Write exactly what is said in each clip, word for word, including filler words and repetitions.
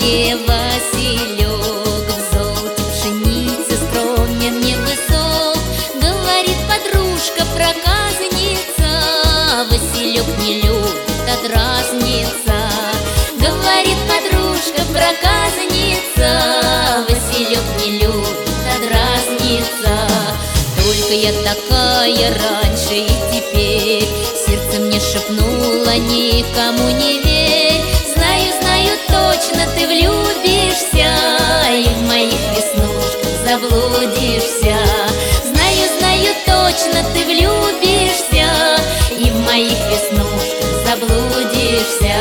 мне Василек, в золоте пшеницы скромен невысок. Говорит подружка проказница, Василек не любит отразниться. Говорит подружка проказница, Василек не любит отразниться. Только я такая раньше и теперь, сердце мне шепнуло: никому не верь. Знаю, знаю точно, ты влюбишься и в моих веснушках заблудишься. Знаю, знаю точно, ты влюбишься и в моих веснушках заблудишься.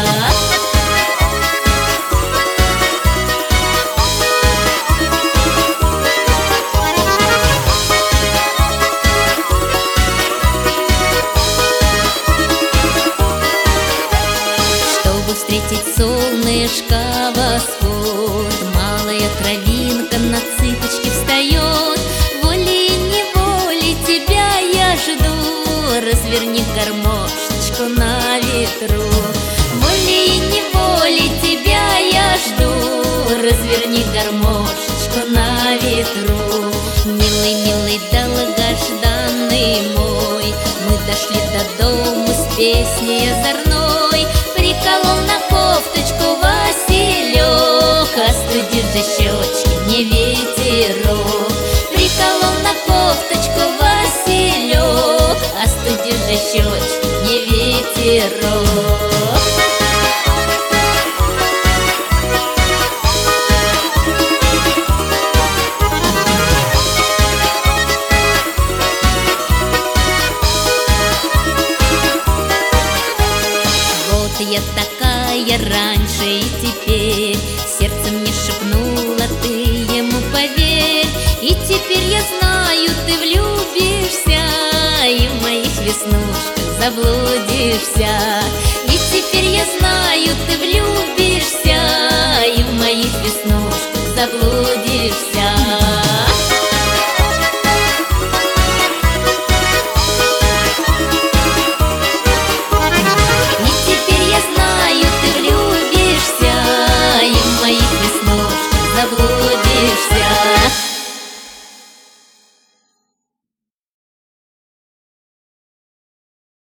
Встретить солнышко, восход, малая травинка на цыпочки встает. Волей-неволей тебя я жду, разверни гармошечку на ветру. Волей-неволей тебя я жду, разверни гармошечку на ветру. Милый, милый, долгожданный мой, мы дошли до дому с песней озорной. Приколол на кофточку Василек, остудишь же щечки мне ветерок. Приколол на кофточку Василек, остудишь же щечки мне ветерок. Я такая раньше и теперь, сердце мне шепнуло: ты ему поверь. И теперь я знаю, ты влюбишься и в моих веснушках заблудишься. И теперь я знаю, ты влюбишься и в моих веснушках заблудишься.